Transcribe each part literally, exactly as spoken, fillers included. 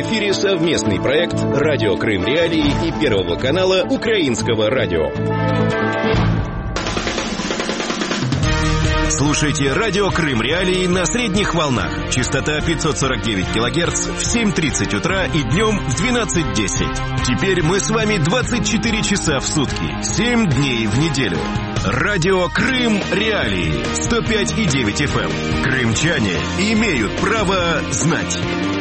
эфире совместный проект «Радио Крым Реалии» и Первого канала Украинского радио. Слушайте «Радио Крым Реалии» на средних волнах. Частота пятьсот сорок девять килогерц в семь тридцать утра и днем в двенадцать десять. Теперь мы с вами двадцать четыре часа в сутки, семь дней в неделю. «Радио Крым Реалии» сто пять и девять эф эм. Крымчане имеют право знать.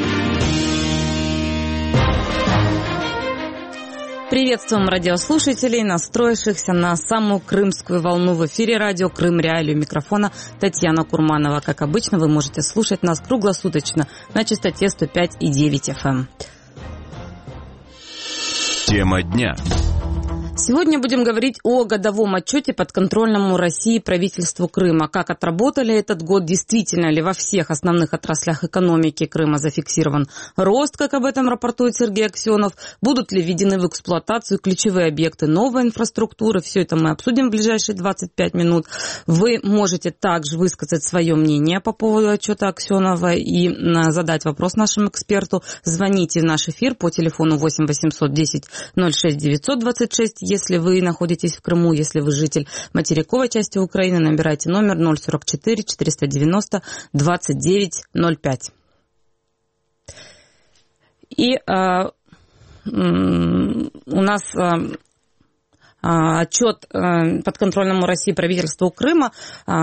Приветствуем радиослушателей, настроившихся на самую крымскую волну. В эфире радио Крым Реалии. У микрофона Татьяна Курманова. Как обычно, вы можете слушать нас круглосуточно на частоте сто пять и девять эф эм. Тема дня. Сегодня будем говорить о годовом отчете подконтрольному России правительству Крыма. Как отработали этот год, действительно ли во всех основных отраслях экономики Крыма зафиксирован рост, как об этом рапортует Сергей Аксенов, будут ли введены в эксплуатацию ключевые объекты новой инфраструктуры. Все это мы обсудим в ближайшие двадцать пять минут. Вы можете также высказать свое мнение по поводу отчета Аксенова и задать вопрос нашему эксперту. Звоните в наш эфир по телефону восемь восемьсот десять ноль шесть девятьсот двадцать шесть. Если вы находитесь в Крыму, если вы житель материковой части Украины, набирайте номер ноль сорок четыре четыреста девяносто двадцать девять ноль пять. И э, у нас э, отчет э, подконтрольному России правительству Крыма.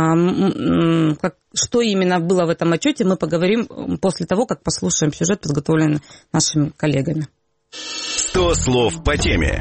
Э, как, что именно было в этом отчете, мы поговорим после того, как послушаем сюжет, подготовленный нашими коллегами. сто слов по теме.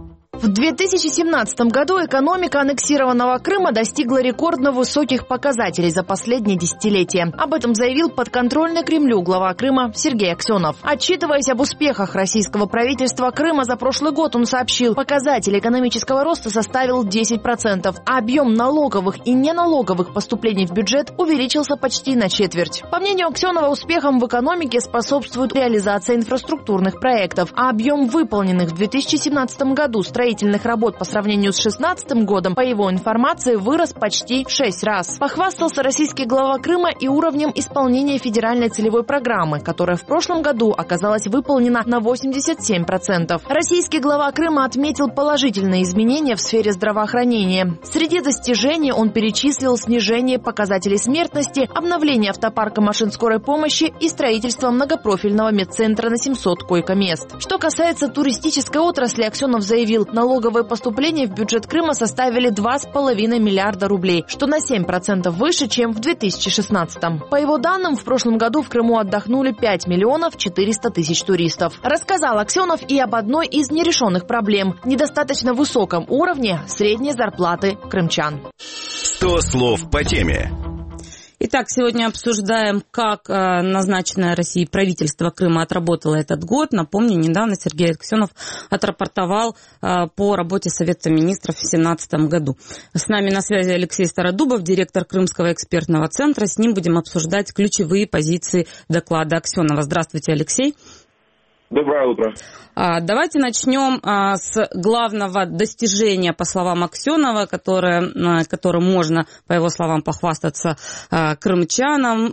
В две тысячи семнадцатом году экономика аннексированного Крыма достигла рекордно высоких показателей за последние десятилетия. Об этом заявил подконтрольный Кремлю глава Крыма Сергей Аксенов. Отчитываясь об успехах российского правительства Крыма за прошлый год, он сообщил, показатель экономического роста составил десять процентов, а объем налоговых и неналоговых поступлений в бюджет увеличился почти на четверть. По мнению Аксенова, успехам в экономике способствует реализация инфраструктурных проектов, а объем выполненных в две тысячи семнадцатом году строительных строительных работ по сравнению с две тысячи шестнадцатым годом, по его информации, вырос почти в шесть раз. Похвастался российский глава Крыма и уровнем исполнения федеральной целевой программы, которая в прошлом году оказалась выполнена на восемьдесят семь процентов. Российский глава Крыма отметил положительные изменения в сфере здравоохранения. Среди достижений он перечислил снижение показателей смертности, обновление автопарка машин скорой помощи и строительство многопрофильного медцентра на семьсот койко-мест. Что касается туристической отрасли, Аксенов заявил, налоговые поступления в бюджет Крыма составили два с половиной миллиарда рублей, что на семь процентов выше, чем в две тысячи шестнадцатом. По его данным, в прошлом году в Крыму отдохнули пять миллионов четыреста тысяч туристов. Рассказал Аксенов и об одной из нерешенных проблем – недостаточно высоком уровне средней зарплаты крымчан. сто слов по теме. Итак, сегодня обсуждаем, как э, назначенное Россией правительство Крыма отработало этот год. Напомню, недавно Сергей Аксенов отрапортовал э, по работе Совета министров в две тысячи семнадцатом году. С нами на связи Алексей Стародубов, директор Крымского экспертного центра. С ним будем обсуждать ключевые позиции доклада Аксенова. Здравствуйте, Алексей. Доброе утро. Давайте начнем с главного достижения, по словам Аксенова, которое, которым можно, по его словам, похвастаться крымчанам.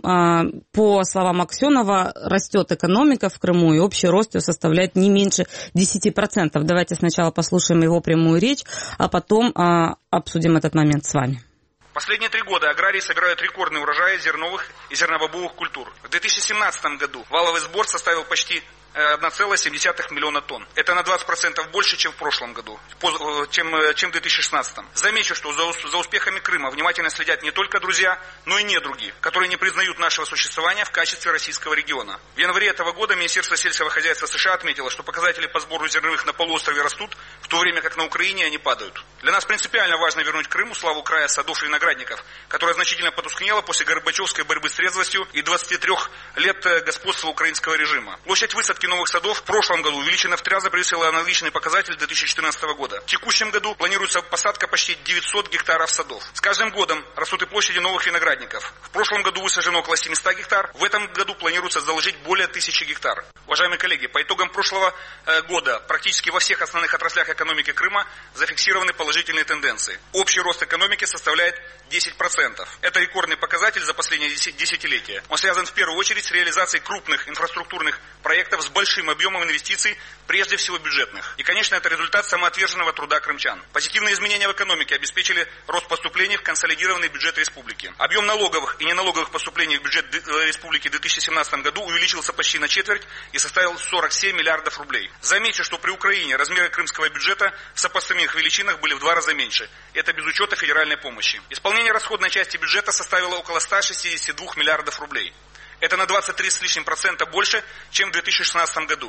По словам Аксенова, растет экономика в Крыму, и общий рост ее составляет не меньше десяти процентов. Давайте сначала послушаем его прямую речь, а потом обсудим этот момент с вами. Последние три года аграрии собирают рекордный урожай зерновых и зернобобовых культур. В две тысячи семнадцатом году валовый сбор составил почти одна целая семь десятых миллиона тонн. Это на двадцать процентов больше, чем в прошлом году, чем, чем в две тысячи шестнадцатом. Замечу, что за, за успехами Крыма внимательно следят не только друзья, но и недруги, которые не признают нашего существования в качестве российского региона. В январе этого года Министерство сельского хозяйства США отметило, что показатели по сбору зерновых на полуострове растут, в то время как на Украине они падают. Для нас принципиально важно вернуть Крыму славу края садов и виноградников, которая значительно потускнела после Горбачевской борьбы с трезвостью и двадцати трёх лет господства украинского режима. Площадь высадки новых садов в прошлом году увеличена в три раза, превысила аналогичный показатель две тысячи четырнадцатого года. В текущем году планируется посадка почти девятьсот гектаров садов. С каждым годом растут и площади новых виноградников. В прошлом году высажено около семисот гектар, в этом году планируется заложить более тысячи гектар. Уважаемые коллеги, по итогам прошлого э, года практически во всех основных отраслях экономики Крыма зафиксированы положительные тенденции. Общий рост экономики составляет десять процентов. Это рекордный показатель за последние десятилетия. Он связан в первую очередь с реализацией крупных инфраструктурных проектов с большим объемом инвестиций, прежде всего бюджетных. И, конечно, это результат самоотверженного труда крымчан. Позитивные изменения в экономике обеспечили рост поступлений в консолидированный бюджет республики. Объем налоговых и неналоговых поступлений в бюджет республики в две тысячи семнадцатом году увеличился почти на четверть и составил сорок семь миллиардов рублей. Замечу, что при Украине размеры крымского бюджета в сопоставимых величинах были в два раза меньше. Это без учета федеральной помощи. Исполнение расходной части бюджета составило около ста шестидесяти двух миллиардов рублей. Это на двадцать три с лишним процента больше, чем в две тысячи шестнадцатом году.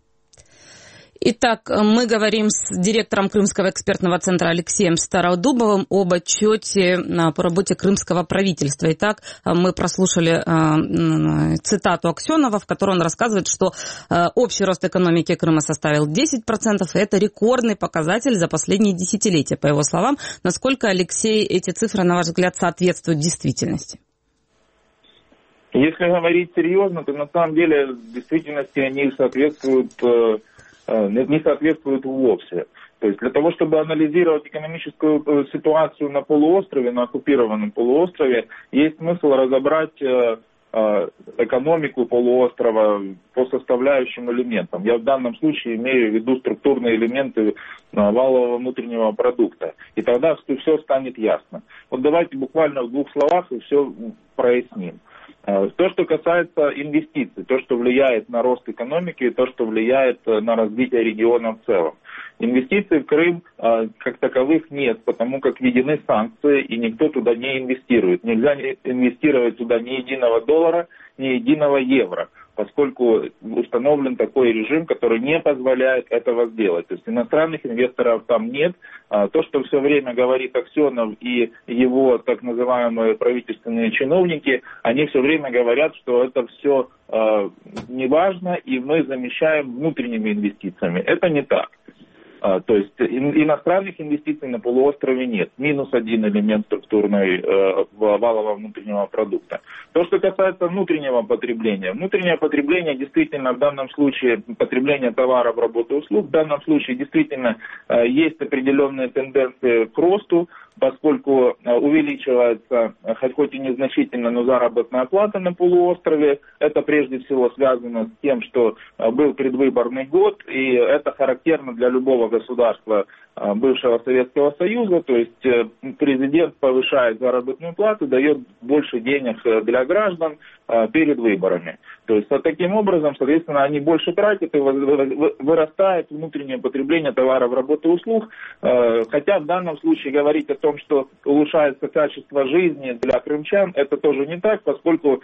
Итак, мы говорим с директором Крымского экспертного центра Алексеем Стародубовым об отчете по работе крымского правительства. Итак, мы прослушали цитату Аксенова, в которой он рассказывает, что общий рост экономики Крыма составил десять процентов, и это рекордный показатель за последние десятилетия, по его словам. Насколько, Алексей, эти цифры, на ваш взгляд, соответствуют действительности? Если говорить серьезно, то на самом деле в действительности они соответствуют, не соответствуют вовсе. То есть для того, чтобы анализировать экономическую ситуацию на полуострове, на оккупированном полуострове, есть смысл разобрать экономику полуострова по составляющим элементам. Я в данном случае имею в виду структурные элементы валового внутреннего продукта. И тогда все станет ясно. Вот давайте буквально в двух словах и все проясним. То, что касается инвестиций, то, что влияет на рост экономики, то, что влияет на развитие региона в целом. Инвестиций в Крым э, как таковых нет, потому как введены санкции, и никто туда не инвестирует. Нельзя инвестировать туда ни единого доллара, ни единого евро, поскольку установлен такой режим, который не позволяет этого сделать. То есть иностранных инвесторов там нет. А то, что все время говорит Аксенов и его так называемые правительственные чиновники, они все время говорят, что это все э, неважно, и мы замещаем внутренними инвестициями. Это не так. То есть иностранных инвестиций на полуострове нет. Минус один элемент структурной э, валового внутреннего продукта. То, что касается внутреннего потребления. Внутреннее потребление действительно в данном случае, потребление товаров, работы, услуг, в данном случае действительно э, есть определенные тенденции к росту, поскольку увеличивается, хоть и незначительно, но заработная плата на полуострове. Это прежде всего связано с тем, что был предвыборный год, и это характерно для любого государства бывшего Советского Союза. То есть президент повышает заработную плату, дает больше денег для граждан перед выборами. То есть таким образом, соответственно, они больше тратят, и вырастает внутреннее потребление товаров, работы, услуг. Хотя в данном случае говорить о том, что улучшается качество жизни для крымчан, это тоже не так, поскольку,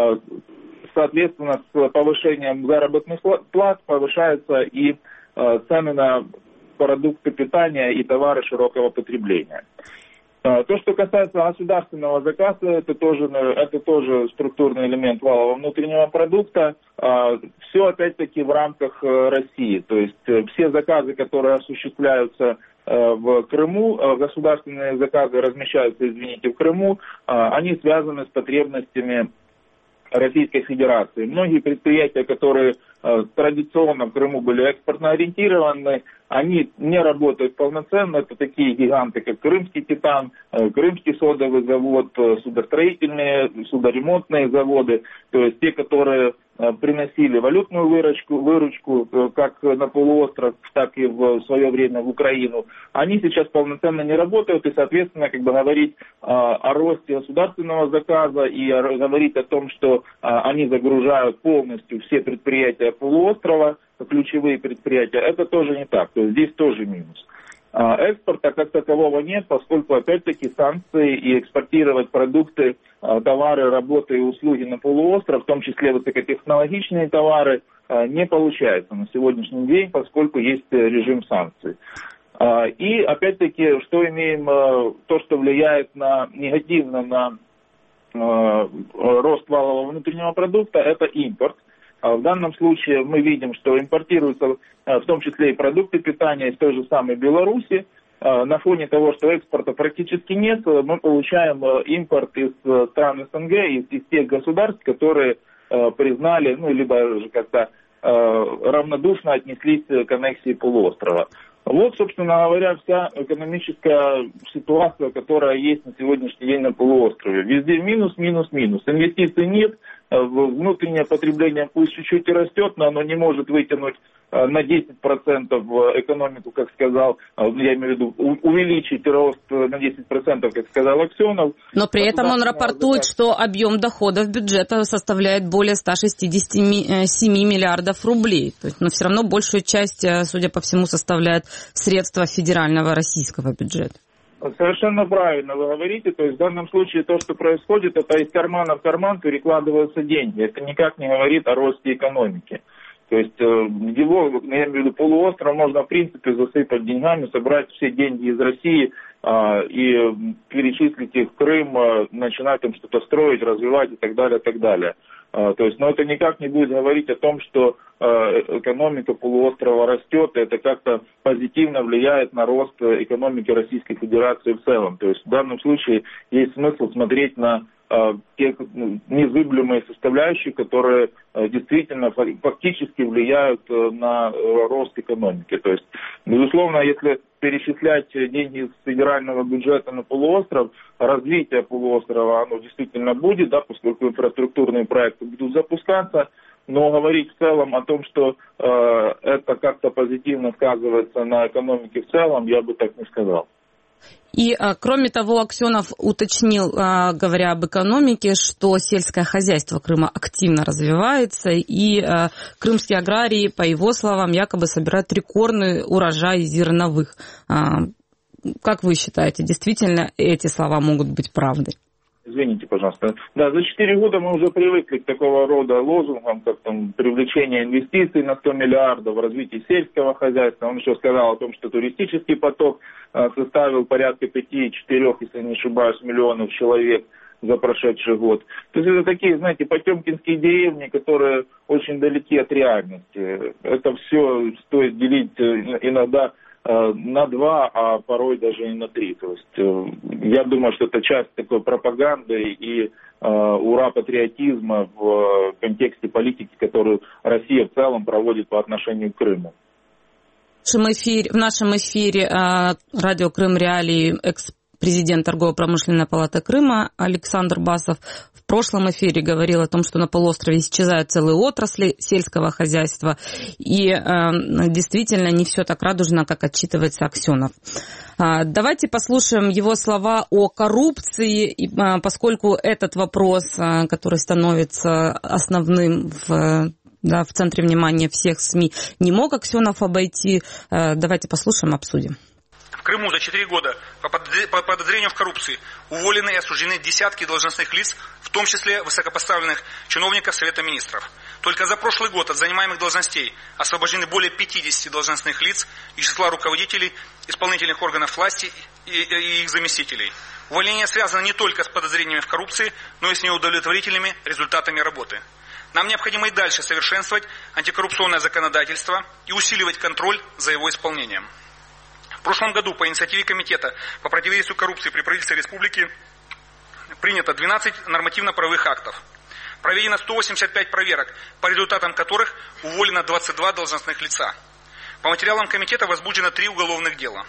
соответственно, с повышением заработных плат повышаются и цены на продукты питания и товары широкого потребления. То, что касается государственного заказа, это тоже, это тоже структурный элемент валового внутреннего продукта. Все опять-таки в рамках России. То есть все заказы, которые осуществляются в Крыму, государственные заказы размещаются, извините, в Крыму, они связаны с потребностями Российской Федерации. Многие предприятия, которые традиционно в Крыму были экспортно ориентированы, они не работают полноценно. Это такие гиганты, как Крымский Титан, Крымский содовый завод, судостроительные, судоремонтные заводы, то есть те, которые приносили валютную выручку, выручку как на полуостров, так и в свое время в Украину, они сейчас полноценно не работают, и, соответственно, как бы говорить о росте государственного заказа и говорить о том, что они загружают полностью все предприятия полуострова, ключевые предприятия, это тоже не так, то есть здесь тоже минус. Экспорта как такового нет, поскольку, опять-таки, санкции и экспортировать продукты, товары, работы и услуги на полуостров, в том числе высокотехнологичные товары, не получается на сегодняшний день, поскольку есть режим санкций. И, опять-таки, что имеем, то, что влияет на, негативно на рост валового внутреннего продукта, это импорт. В данном случае мы видим, что импортируются в том числе и продукты питания из той же самой Беларуси. На фоне того, что экспорта практически нет, мы получаем импорт из стран СНГ, из, из тех государств, которые признали, ну, либо же как-то равнодушно отнеслись к аннексии полуострова. Вот, собственно говоря, вся экономическая ситуация, которая есть на сегодняшний день на полуострове. Везде минус, минус, минус. Инвестиций нет, внутреннее потребление пусть чуть-чуть и растет, но оно не может вытянуть на десять процентов экономику, как сказал, я имею в виду, увеличить рост на десять процентов, как сказал Аксенов. Но при этом он рапортует, что объем доходов бюджета составляет более ста шестидесяти семи миллиардов рублей. То есть, но все равно большую часть, судя по всему, составляет средства федерального российского бюджета. Совершенно правильно вы говорите. То есть в данном случае то, что происходит, это из кармана в карман перекладываются деньги. Это никак не говорит о росте экономики. То есть его, я имею в виду, полуостров можно в принципе засыпать деньгами, собрать все деньги из России а, и перечислить их в Крым, а, начинать там что-то строить, развивать и так далее, и так далее. А, то есть, но это никак не будет говорить о том, что а, экономика полуострова растет, и это как-то позитивно влияет на рост экономики Российской Федерации в целом. То есть в данном случае есть смысл смотреть на те незыблемые составляющие, которые действительно фактически влияют на рост экономики. То есть, безусловно, если перечислять деньги из федерального бюджета на полуостров, развитие полуострова, оно действительно будет, да, поскольку инфраструктурные проекты будут запускаться, но говорить в целом о том, что э, это как-то позитивно сказывается на экономике в целом, я бы так не сказал. И, кроме того, Аксенов уточнил, говоря об экономике, что сельское хозяйство Крыма активно развивается, и крымские аграрии, по его словам, якобы собирают рекордный урожай зерновых. Как вы считаете, действительно эти слова могут быть правдой? Извините, пожалуйста. Да, за четыре года мы уже привыкли к такого рода лозунгам, как там привлечение инвестиций на сто миллиардов, развитие сельского хозяйства. Он еще сказал о том, что туристический поток а, составил порядка пяти-четырех, если не ошибаюсь, миллионов человек за прошедший год. То есть это такие, знаете, потемкинские деревни, которые очень далеки от реальности. Это все стоит делить иногда на два, а порой даже и на три. То есть я думаю, что это часть такой пропаганды и э, ура-патриотизма в контексте политики, которую Россия в целом проводит по отношению к Крыму. В нашем эфире, в нашем эфире э, радио Крым Реалии экс-президент Торгово-промышленной палаты Крыма Александр Басов в прошлом эфире говорил о том, что на полуострове исчезают целые отрасли сельского хозяйства, и э, действительно не все так радужно, как отчитывается Аксенов. Э, давайте послушаем его слова о коррупции, и, э, поскольку этот вопрос, э, который становится основным в, да, в центре внимания всех СМИ, не мог Аксенов обойти. Э, давайте послушаем, обсудим. В Крыму за четыре года по подозрению в коррупции уволены и осуждены десятки должностных лиц, в том числе высокопоставленных чиновников Совета Министров. Только за прошлый год от занимаемых должностей освобождены более пятидесяти должностных лиц из числа руководителей исполнительных органов власти и, и их заместителей. Увольнение связано не только с подозрениями в коррупции, но и с неудовлетворительными результатами работы. Нам необходимо и дальше совершенствовать антикоррупционное законодательство и усиливать контроль за его исполнением. В прошлом году по инициативе Комитета по противодействию коррупции при правительстве республики принято двенадцать нормативно-правовых актов. Проведено сто восемьдесят пять проверок, по результатам которых уволено двадцать два должностных лица. По материалам комитета возбуждено три уголовных дела.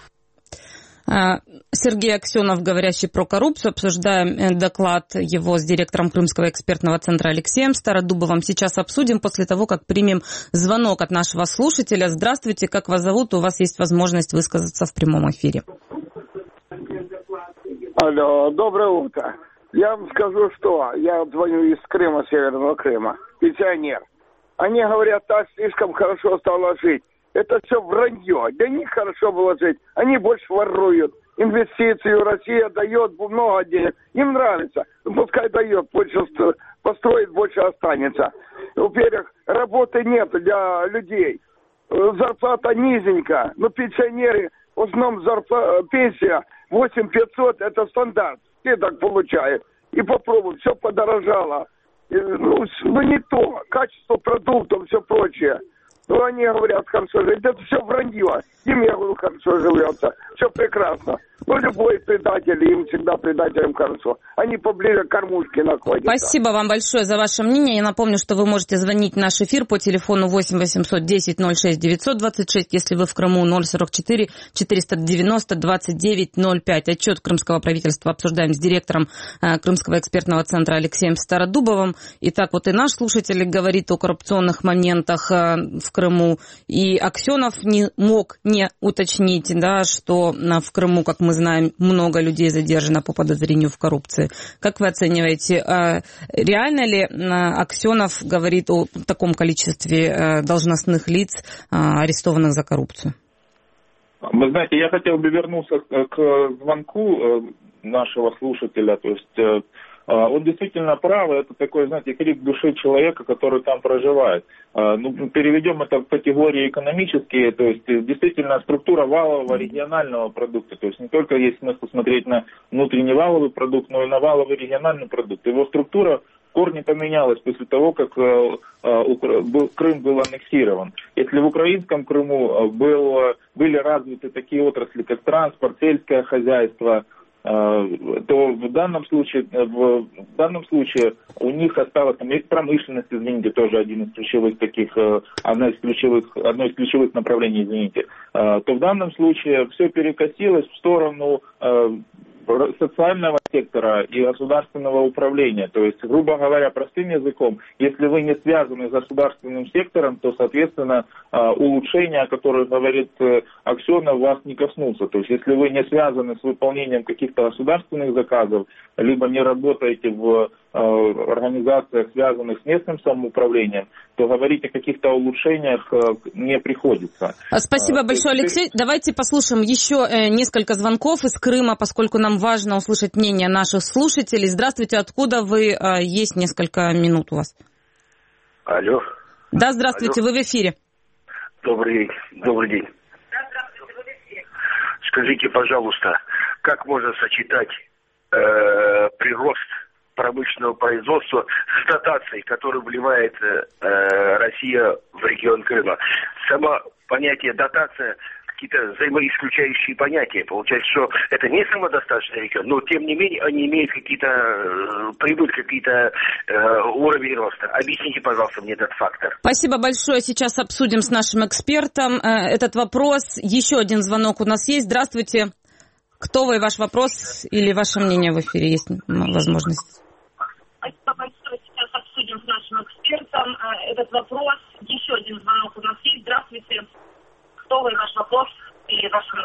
Сергей Аксенов, говорящий про коррупцию, обсуждаем доклад его с директором Крымского экспертного центра Алексеем Стародубовым. Сейчас обсудим после того, как примем звонок от нашего слушателя. Здравствуйте, как вас зовут? У вас есть возможность высказаться в прямом эфире. Алло, доброе утро. Я вам скажу, что я звоню из Крыма, Северного Крыма, пенсионер. Они говорят, так слишком хорошо стало жить. Это все вранье. Для них хорошо было жить. Они больше воруют. Инвестицию Россия дает много денег. Им нравится. Ну, пускай дает. Больше построит, больше останется. Во-первых, работы нет для людей. Зарплата низенькая. Но пенсионеры, в основном зарплата, пенсия восемь тысяч пятьсот, это стандарт. Все так получают. И попробуй, все подорожало. Ну, ну не то. Качество продуктов, все прочее. Ну, они говорят, хорошо жить. Это все вранье. Им, я говорю, хорошо живется. все прекрасно. Ну, любой предатель, им всегда предателям хорошо. Они поближе к кормушке находятся. Спасибо вам большое за ваше мнение. Я напомню, что вы можете звонить в наш эфир по телефону восемь восемьсот десять ноль шесть девятьсот двадцать шесть, если вы в Крыму, ноль сорок четыре четыреста девяносто двадцать девять ноль пять. Отчет крымского правительства обсуждаем с директором э, Крымского экспертного центра Алексеем Стародубовым. Итак, вот и наш слушатель говорит о коррупционных моментах э, в Крыму. И Аксенов не мог не уточнить, да, что э, в Крыму, как мы знаем, много людей задержано по подозрению в коррупции. Как вы оцениваете, реально ли Аксенов говорит о таком количестве должностных лиц, арестованных за коррупцию? Вы знаете, я хотел бы вернуться к звонку нашего слушателя. То есть он действительно прав, это такой, знаете, крик души человека, который там проживает. Ну, переведем это в категории экономические, то есть действительно структура валового регионального продукта, то есть не только есть смысл смотреть на внутренний валовый продукт, но и на валовый региональный продукт. Его структура в корне поменялась после того, как Крым был аннексирован. Если в украинском Крыму был, были развиты такие отрасли, как транспорт, сельское хозяйство, то в данном случае, в данном случае у них осталось, там есть промышленность, извините, тоже один из ключевых таких, одно из ключевых, одно из ключевых направлений, извините, то в данном случае все перекосилось в сторону социального сектора и государственного управления. То есть, грубо говоря, простым языком, если вы не связаны с государственным сектором, то, соответственно, улучшения, о которых говорит Аксенов, вас не коснутся. То есть, если вы не связаны с выполнением каких-то государственных заказов, либо не работаете в организациях, связанных с местным самоуправлением, то говорить о каких-то улучшениях не приходится. Спасибо большое, Алексей. Давайте послушаем еще несколько звонков из Крыма, поскольку нам важно услышать мнение наших слушателей. Здравствуйте, откуда вы? Есть несколько минут у вас. Алло. Да, здравствуйте, Алло. Вы в эфире. Добрый, добрый день. Скажите, пожалуйста, как можно сочетать э, прирост промышленного производства с дотацией, которую вливает э, Россия в регион Крыма? Само понятие дотация какие-то взаимоисключающие понятия. Получается, что это не самодостаточный регион, но тем не менее они имеют какие-то, э, придут какие-то э, уровень роста. Объясните, пожалуйста, мне этот фактор. Спасибо большое. Сейчас обсудим с нашим экспертом э, этот вопрос. Еще один звонок у нас есть. Здравствуйте. Кто вы, ваш вопрос или ваше мнение в эфире? Есть возможность. Спасибо большое. Сейчас обсудим с нашим экспертом э, этот вопрос. Еще один звонок у нас есть. Здравствуйте. Кто вы, ваш вопрос или ваше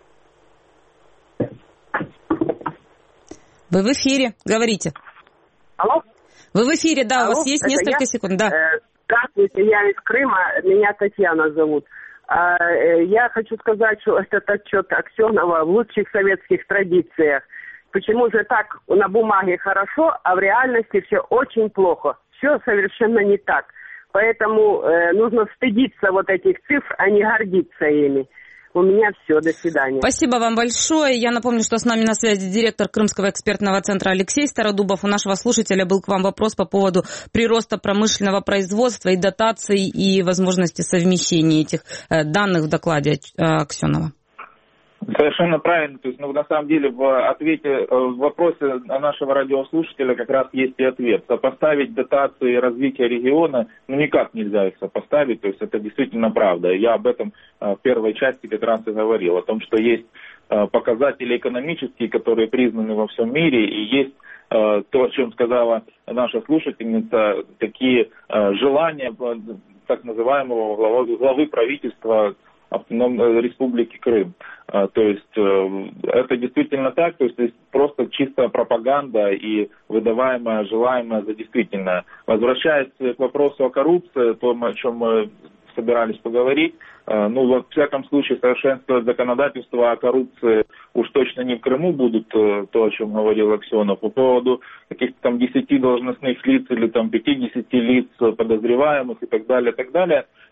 мнение? Вы в эфире. Говорите. Алло? Вы в эфире, да, Алло? у вас есть Это несколько я? секунд. Да. Э, здравствуйте, я из Крыма, меня Татьяна зовут. Э, я хочу сказать, что этот отчет Аксенова в лучших советских традициях. Почему же так на бумаге хорошо, а в реальности все очень плохо? Все совершенно не так. Поэтому э, нужно стыдиться вот этих цифр, а не гордиться ими. У меня все, до свидания. Спасибо вам большое. Я напомню, что с нами на связи директор Крымского экспертного центра Алексей Стародубов. У нашего слушателя был к вам вопрос по поводу прироста промышленного производства и дотаций, и возможности совмещения этих э, данных в докладе э, Аксенова. Совершенно правильно. То есть, ну, на самом деле, в ответе, в вопросе нашего радиослушателя как раз есть и ответ. Сопоставить дотации развития региона, ну, никак нельзя их сопоставить. То есть, это действительно правда. Я об этом в первой части как раз и говорил. О том, что есть показатели экономические, которые признаны во всем мире, и есть то, о чем сказала наша слушательница, такие желания так называемого главы, главы правительства Автономной Республики Крым. То есть это действительно так, то есть просто чистая пропаганда и выдаваемое желаемое за действительное. Возвращаясь к вопросу о коррупции, то, о чем мы собирались поговорить, ну, во всяком случае, совершенствовать законодательство о коррупции уж точно не в Крыму будут, то, о чем говорил Аксенов. По поводу каких-то там десяти должностных лиц или там пятидесяти лиц подозреваемых и так далее, так далее,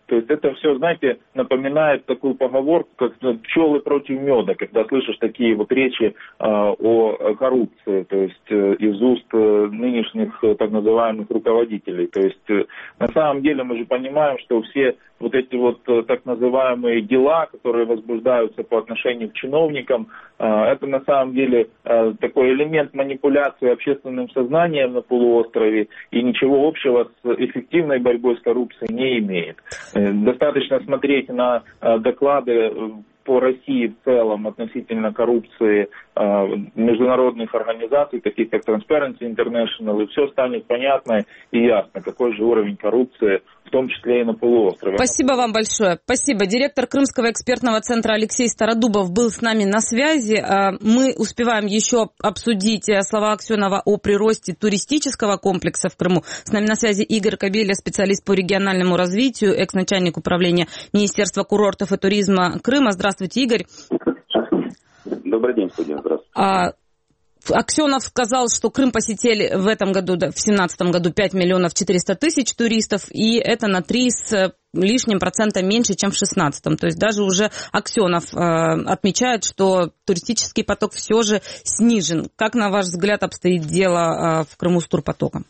То есть это все, знаете, напоминает такую поговорку, как пчелы против меда, когда слышишь такие вот речи э, о коррупции, то есть э, из уст э, нынешних э, так называемых руководителей. То есть э, на самом деле мы же понимаем, что все вот эти вот э, так называемые дела, которые возбуждаются по отношению к чиновникам, э, это на самом деле э, такой элемент манипуляции общественным сознанием на полуострове и ничего общего с эффективной борьбой с коррупцией не имеет. Достаточно смотреть на доклады по России в целом относительно коррупции международных организаций, таких как Transparency International, и все станет понятно и ясно, какой же уровень коррупции, в том числе и на полуострове. Спасибо вам большое. Спасибо. Директор Крымского экспертного центра Алексей Стародубов был с нами на связи. Мы успеваем еще обсудить слова Аксенова о приросте туристического комплекса в Крыму. С нами на связи Игорь Кобеля, специалист по региональному развитию, экс-начальник управления Министерства курортов и туризма Крыма. Здравствуйте, Игорь. Добрый день, студия. Здравствуйте. А, Аксенов сказал, что Крым посетили в этом году, да, в две тысячи семнадцатом году пять миллионов четыреста тысяч туристов, и это на три с лишним процента меньше, чем в две тысячи шестнадцатом. То есть даже уже Аксенов э, отмечает, что туристический поток все же снижен. Как, на ваш взгляд, обстоит дело э, в Крыму с турпотоком?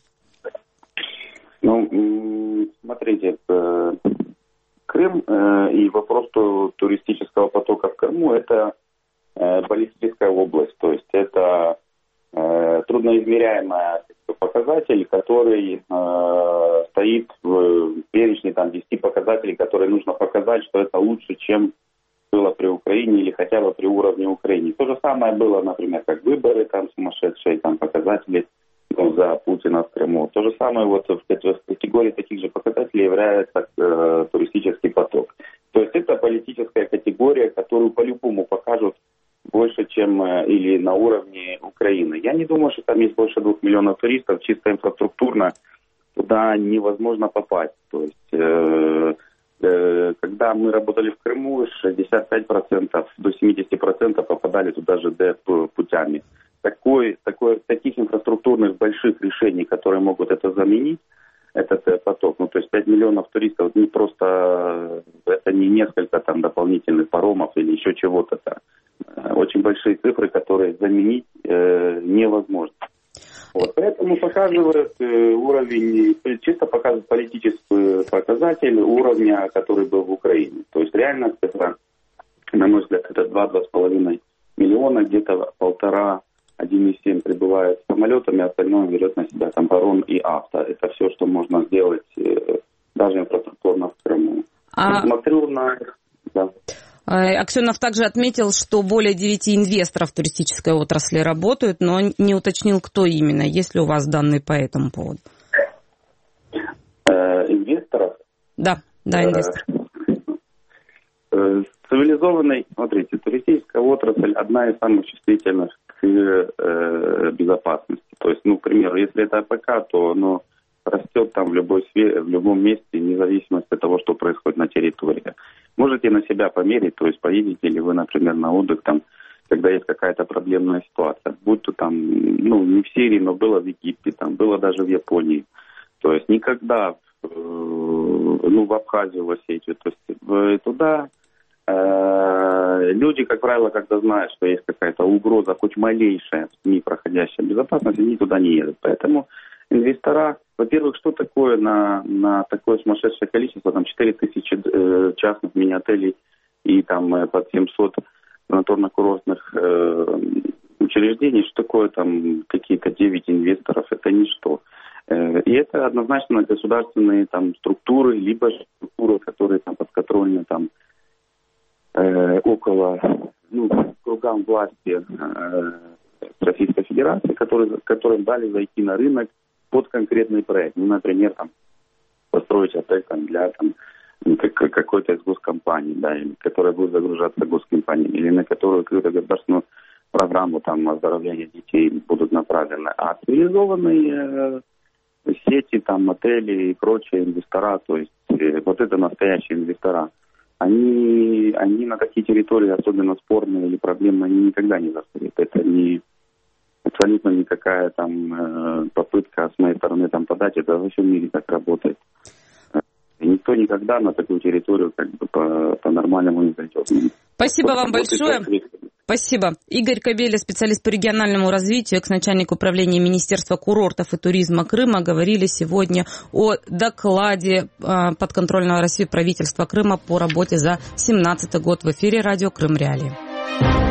Ну, смотрите, э, Крым э, и вопрос туристического потока в Крыму – это баллистическая область, то есть это э, трудноизмеряемый показатель, который э, стоит в перечне там, десяти показателей, которые нужно показать, что это лучше, чем было при Украине или хотя бы при уровне Украины. То же самое было, например, как выборы, там сумасшедшие там, показатели ну, за Путина в Крыму. То же самое вот в, в категории таких же показателей является э, туристический поток. То есть это политическая категория, которую по-любому покажут больше, чем или на уровне Украины. Я не думаю, что там есть больше двух миллионов туристов, чисто инфраструктурно туда невозможно попасть. То есть, э, э, когда мы работали в Крыму, шестьдесят пять процентов до семьдесят процентов попадали туда ЖД путями. Такой, такой, таких инфраструктурных больших решений, которые могут это заменить, этот поток. Ну, то есть пять миллионов туристов не просто, это не несколько там дополнительных паромов или еще чего-то там. Очень большие цифры, которые заменить э, невозможно. Вот, поэтому показывает э, уровень, чисто показывает политический показатель уровня, который был в Украине. То есть реально цифра, на мой взгляд, это два-два с половиной миллиона, где-то полтора, один и семь прибывает самолетами, остальное берет на себя там паром и авто. Это все, что можно сделать э, даже инфраструктурно в Крыму. А... Смотрю на... Да. Аксенов также отметил, что более девяти инвесторов в туристической отрасли работают, но не уточнил, кто именно. Есть ли у вас данные по этому поводу? Э, инвесторов? Да, да, инвесторов. Э, цивилизованный, смотрите, туристическая отрасль одна из самых чувствительных к э, безопасности. То есть, ну, к примеру, если это АПК, то оно растет там в, любой сфере, в любом месте, вне зависимости от того, что происходит на территории. Можете на себя померить, то есть поедете ли вы, например, на отдых, там, когда есть какая-то проблемная ситуация. Будь то там, ну, не в Сирии, но было в Египте, там, было даже в Японии. То есть никогда, э, ну, в Абхазию, в Осетию, то есть э, туда э, люди, как правило, когда знают, что есть какая-то угроза, хоть малейшая, в СМИ проходящая безопасность, они туда не едут. Поэтому инвестора, во-первых, что такое на, на такое сумасшедшее количество, там четыре тысячи э, частных мини-отелей и там э, под семьсот санаторно-курортных э, учреждений, что такое там какие-то девять инвесторов, это ничто. Э, и это однозначно государственные там структуры, либо структуры, которые там подконтрольны там э, около, ну, кругам власти э, Российской Федерации, которые, которым дали зайти на рынок под конкретный проект. Ну, например, там, построить отель там, для там, какой-то из госкомпаний, да, или, которая будет загружаться госкомпаниями, или на которую какую-то государственную программу там, оздоровления детей будут направлены. А цивилизованные э, сети, там, отели и прочие инвестора, то есть э, вот это настоящие инвестора, они, они на такие территории, особенно спорные или проблемные, они никогда не заходят. Это не абсолютно никакая там э, попытка с моей стороны там подать, это во всем мире так работает. И никто не никогда на такую территорию как бы по- по-нормальному не зайдет. Спасибо вам большое. Спасибо. Игорь Кобеля, специалист по региональному развитию, экс-начальник управления Министерства курортов и туризма Крыма, говорили сегодня о докладе подконтрольного России правительства Крыма по работе за две тысячи семнадцатый год в эфире радио Крым Реалии.